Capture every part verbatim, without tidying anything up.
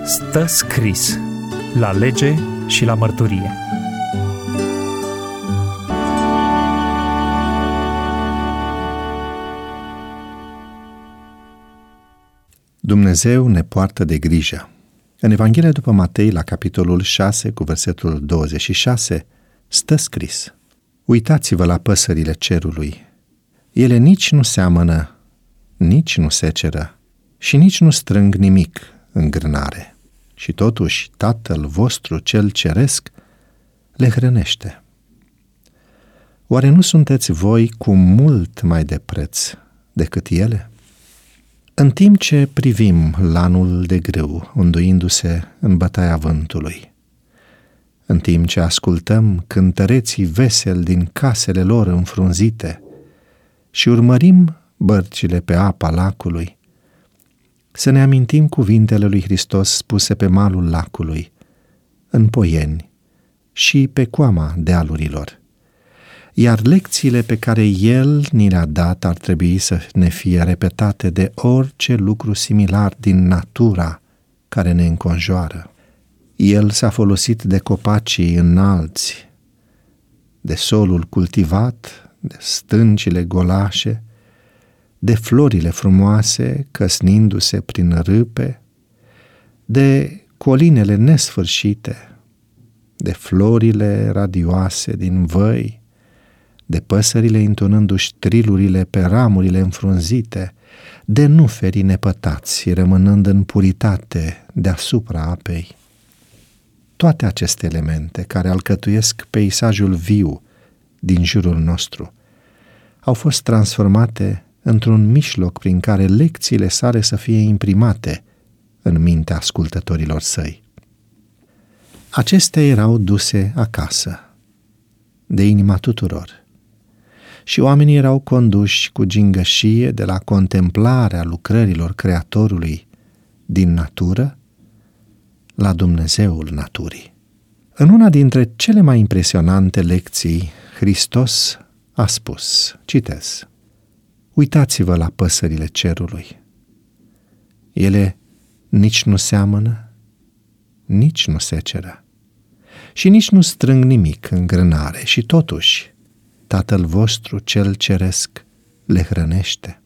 Stă scris la lege și la mărturie. Dumnezeu ne poartă de grijă. În Evanghelia după Matei, la capitolul șase, cu versetul douăzeci și șase, stă scris: Uitați-vă la păsările cerului. Ele nici nu seamănă, nici nu seceră și nici nu strâng nimic în grânare. Și totuși Tatăl vostru cel ceresc le hrănește. Oare nu sunteți voi cu mult mai de preț decât ele? În timp ce privim lanul de grâu înduindu-se în bătaia vântului, în timp ce ascultăm cântăreții veseli din casele lor înfrunzite și urmărim bărcile pe apa lacului, să ne amintim cuvintele lui Hristos spuse pe malul lacului, în Poieni și pe coama dealurilor. Iar lecțiile pe care El ni le-a dat ar trebui să ne fie repetate de orice lucru similar din natura care ne înconjoară. El s-a folosit de copacii înalți, de solul cultivat, de stâncile golașe, de florile frumoase căsnindu-se prin râpe, de colinele nesfârșite, de florile radioase din văi, de păsările intonându-și trilurile pe ramurile înfrunzite, de nuferii nepătați rămânând în puritate deasupra apei. Toate aceste elemente care alcătuiesc peisajul viu din jurul nostru au fost transformate într-un mijloc prin care lecțiile sale să fie imprimate în mintea ascultătorilor săi. Acestea erau duse acasă, de inima tuturor, și oamenii erau conduși cu gingășie de la contemplarea lucrărilor Creatorului din natură la Dumnezeul naturii. În una dintre cele mai impresionante lecții, Hristos a spus, citez: Uitați-vă la păsările cerului. Ele nici nu seamănă, nici nu seceră și nici nu strâng nimic în grânare și totuși Tatăl vostru cel ceresc le hrănește.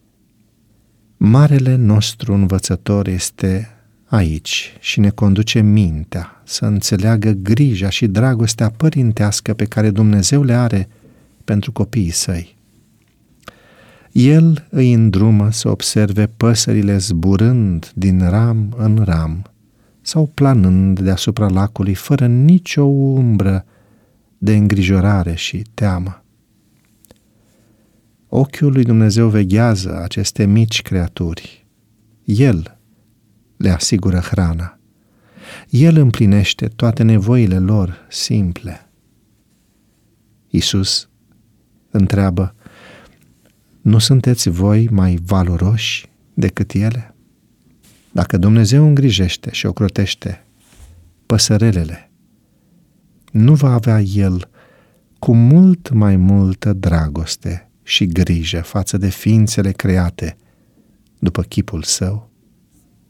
Marele nostru învățător este aici și ne conduce mintea să înțeleagă grija și dragostea părintească pe care Dumnezeu le are pentru copiii săi. El îi îndrumă să observe păsările zburând din ram în ram sau planând deasupra lacului fără nicio umbră de îngrijorare și teamă. Ochiul lui Dumnezeu veghează aceste mici creaturi. El le asigură hrana. El împlinește toate nevoile lor simple. Iisus întreabă: nu sunteți voi mai valoroși decât ele? Dacă Dumnezeu îngrijește și ocrotește păsărelele, nu va avea El cu mult mai multă dragoste și grijă față de ființele create după chipul Său?